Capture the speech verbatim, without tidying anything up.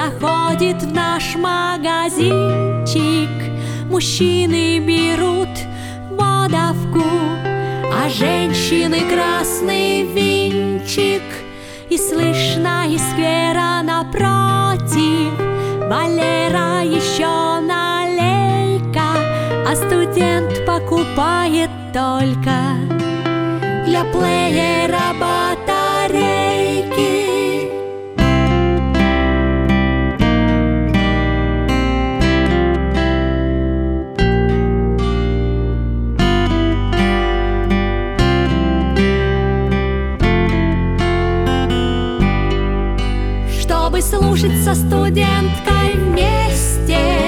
заходит в наш магазинчик. Мужчины берут водовку, а женщины красный винчик. И слышно из сквера напротив: Валера, еще налей-ка. А студент покупает только для плеера батарейки. Чтобы слушать со студенткой вместе,